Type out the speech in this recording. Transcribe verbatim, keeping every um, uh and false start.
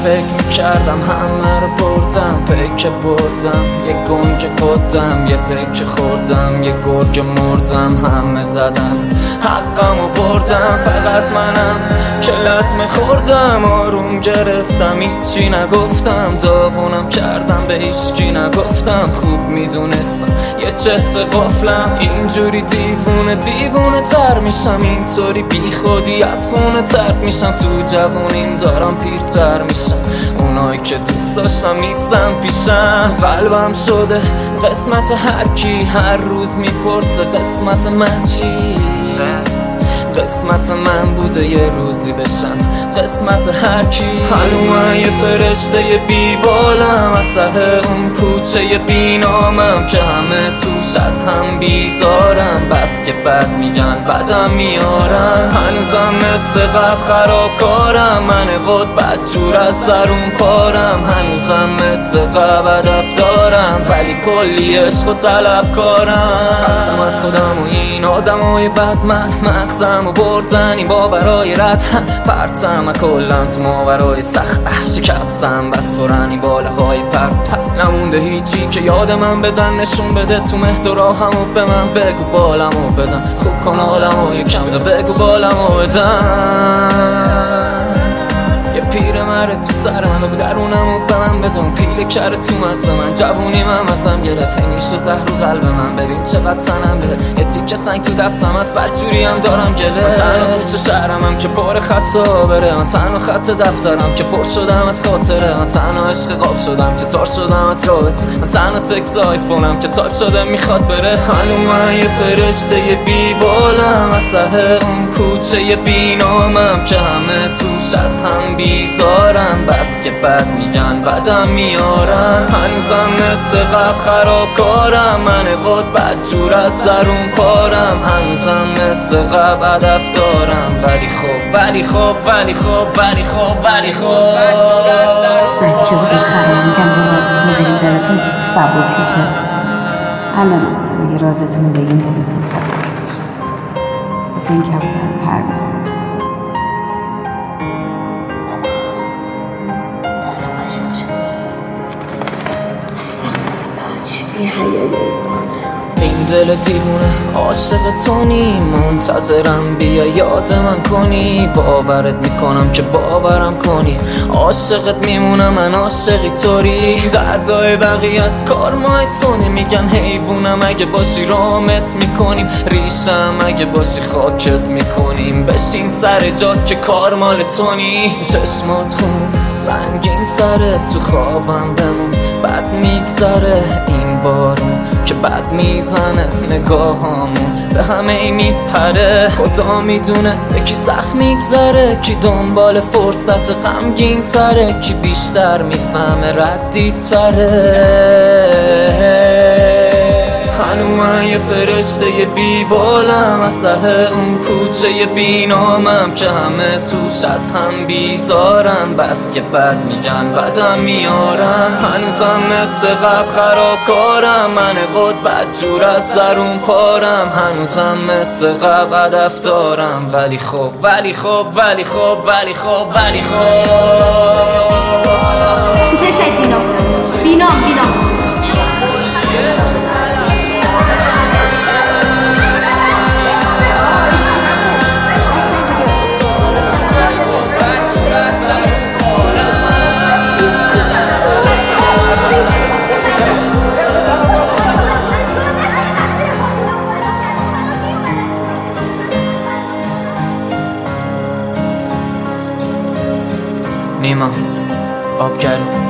فکر میکردم همه رو بردم، پیک بردم یه گنگ قدم، یه پیک خوردم یه گرگ مردم. همه زدم حقم و بردم، فقط منم که لطمه خوردم. آروم گرفتم هیچی نگفتم، داغونم کردم به هیچکی نگفتم. خوب میدونستم یه چت قفلم، اینجوری دیوونه دیوونه تر میشم، اینطوری بی خودی از خونه ترد میشم. تو جوونیم دارم پیرتر میشم، اونایی که دوست داشتم نیستم پیشم. قلبم شده قسمت هر کی، هر روز میپرسه قسمت من چی. قسمت من بوده یه روزی بشم قسمت هر کی. هنو من یه فرشته بی بالم، از ته اون کوچه بی نامم که همه توش از هم بیزارم. بس که بد میگن بدم میارن، هنوزم مثل قبل خرابکارم. من قد بدجور از درون پارم، هنوزم مثل قبل هدف دارم، ولی کلی عشق و طلبکارم. خستم از خودم و این آدمای بد، من مغزم و بردن این باورای رد هم پرتم کلم تو ماورای سخت. شکستم بس برن این باله های پر پر، نمونده هیچی که یاد من بدن. نشون بده تو مهد و راهمو به من، بگو بالمو بدن خوب کن حالمو یکم ده، بگو بالمو بدن. یه پیر مره تو سر من، بگو درونمو به من بدون. پیله کره تو مغز من، جوونی من ازم گرفت، همیش تو زهر رو قلب من. ببین چقدر تنم بده، یه تیکه سنگ تو دستم از بدجوری هم دارم گله. من تنها کوچه شهرمم که پر خطا بره، من تنها خط دفترم که پر شدم از خاطره. من تنها عشق قاب شدم که تار شدم از رابطه، من تنها تکس آیفونم که تایپ شده میخواد بره. هنو من یه فرشته بی بالم، از ته اون کوچه بی نامم که همه توش از هم بیزارم. بس که بد میگن بدم میارن، هنوزم مثل قبل خرابکارم. من قد بدجور از درون پارم، هنوزم مثل قبل هدف دارم. ولی خوب ولی خوب ولی خوب ولی خوب ولی خوب بچه ها بخرم میگن با رازتون بگیم دلتون سبک میشه. الان نمیگم میگه رازتون بگیم دلتون سبک میشه. مثل این کبوتر پر بزنم درست. این دل دیوونه عاشق تو نی، منتظرم بیا یاد من کنی. باورت میکنم که باورم کنی، عاشقت میمونم من عاشقی طوری. دردای بقیه از کار مای تونی، میگن حیوونم اگه باشی رامت میکنیم، ریشم اگه باشی خاکت میکنیم. بشین سر جات که کار مال تونی. چشمات خون سنگین سره، تو خوابم بمون بد میگذره. این بارون که بد میزنه نگاهامون به همه ای میپره. خدا میدونه به کی سخت میگذره، کی دنبال فرصت غمگین تره، کی بیشتر میفهمه ردی تره. هنو من یه فرشته بی بالم، از ته اون کوچه بی نامم که همه توش از هم بیزارن. بس که بد میگن بدم میارن، هنوزم مثل قبل خرابکارم. من قد بدجور از درون پارم، هنوزم مثل قبل هدف دارم. ولی خوب ولی خوب ولی خوب ولی خوب ولی خوب چه شد بینام بینام بینام نیما آبگرو